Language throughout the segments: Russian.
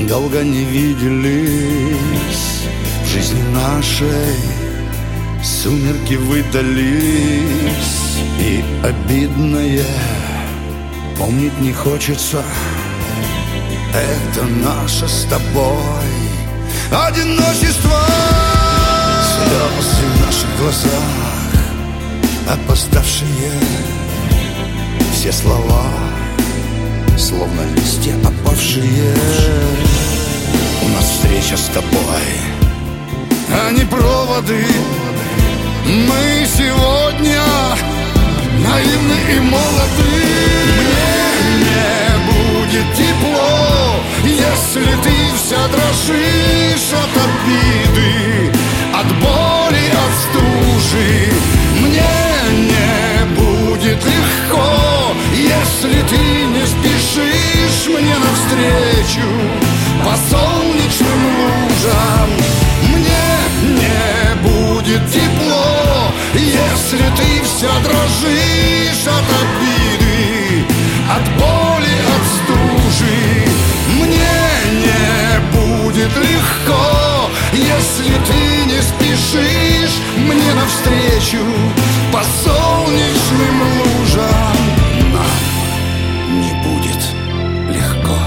долго не виделись в жизни нашей. Сумерки выдались, и обидное помнить не хочется. Это наше с тобой одиночество. Слезы в наших глазах, опоздавшие. Все слова, словно листья опавшие. У нас встреча с тобой, а не проводы. Мы сегодня наивны и молоды. Мне не будет тепло, если ты вся дрожишь от обиды, от боли, от стужи. Мне не будет легко, если ты не спешишь мне навстречу по солнечным лужам. Мне не будет тепло, если ты вся дрожишь от обиды, от боли, от стужи. Мне не будет легко, если ты не спешишь мне навстречу по солнечным лужам. Нам не будет легко.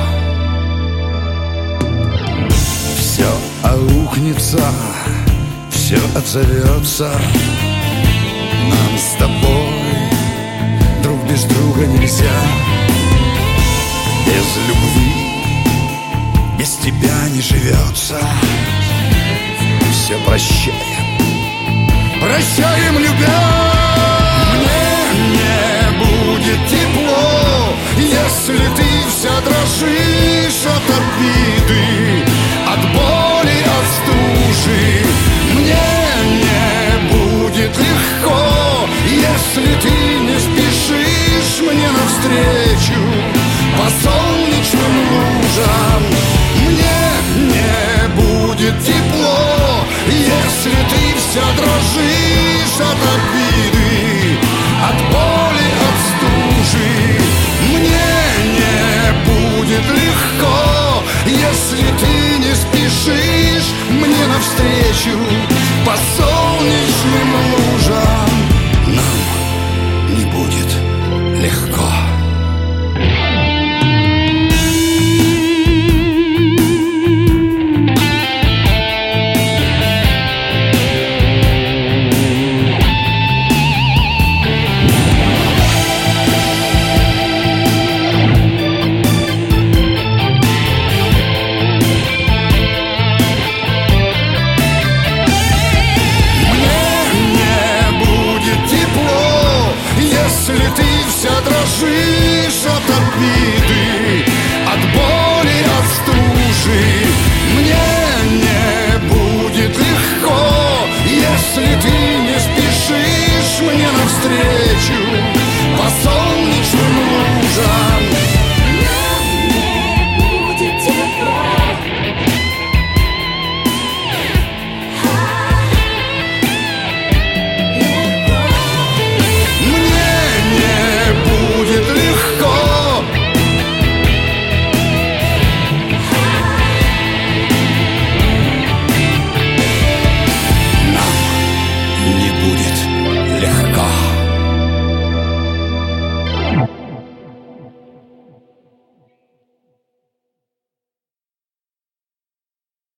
Все аукнется, все отзовется. Нам с тобой друг без друга нельзя. Без любви, без тебя не живется. Все прощаем, прощаем, любя. Мне не будет тепло, если ты вся дрожишь от обиды, от боли, от стужи. Мне не будет легко, если ты не спешишь мне навстречу по солнечным лужам. Мне не будет тепло, если ты вся дрожишь от обиды, от боли, от стужи. Мне не будет легко, если ты не спешишь мне навстречу по солнечным лужам. Нам не будет легко. Если ты вся дрожишь от обиды, от боли, от стужи. Мне не будет легко, если ты не спешишь мне навстречу